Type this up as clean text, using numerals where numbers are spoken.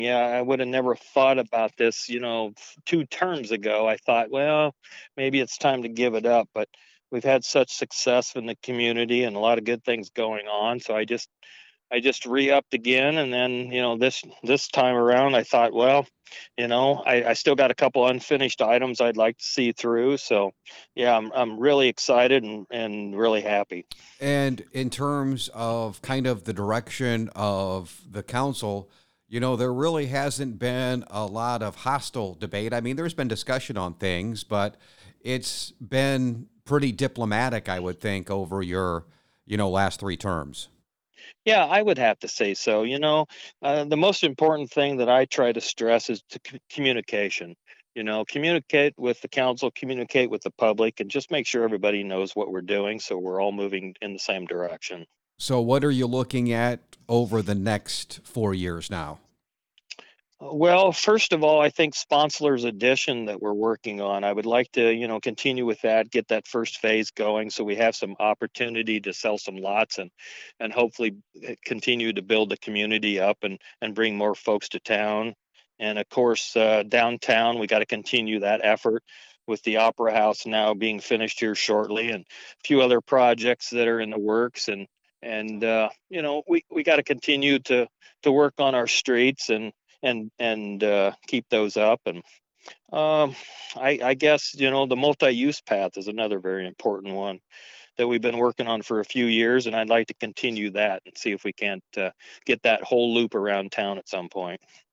Yeah, I would have never thought about this, 2 terms ago. I thought, well, maybe it's time to give it up, but we've had such success in the community and a lot of good things going on, so I just re-upped again, and then, this time around I thought, well, I still got a couple unfinished items I'd like to see through. So yeah, I'm really excited and really happy. And in terms of kind of the direction of the council, there really hasn't been a lot of hostile debate. I mean, there's been discussion on things, but it's been pretty diplomatic, I would think, over your, last three terms. Yeah, I would have to say so. The most important thing that I try to stress is communication. Communicate with the council, communicate with the public, and just make sure everybody knows what we're doing so we're all moving in the same direction. So, what are you looking at over the next 4 years now? Well, first of all, I think Sponsler's Edition that we're working on, I would like to, continue with that, get that first phase going so we have some opportunity to sell some lots and hopefully continue to build the community up and bring more folks to town. And of course, downtown, we got to continue that effort with the Opera House now being finished here shortly and a few other projects that are in the works. We got to continue to work on our streets and keep those up. And I guess the multi-use path is another very important one that we've been working on for a few years, and I'd like to continue that and see if we can't get that whole loop around town at some point.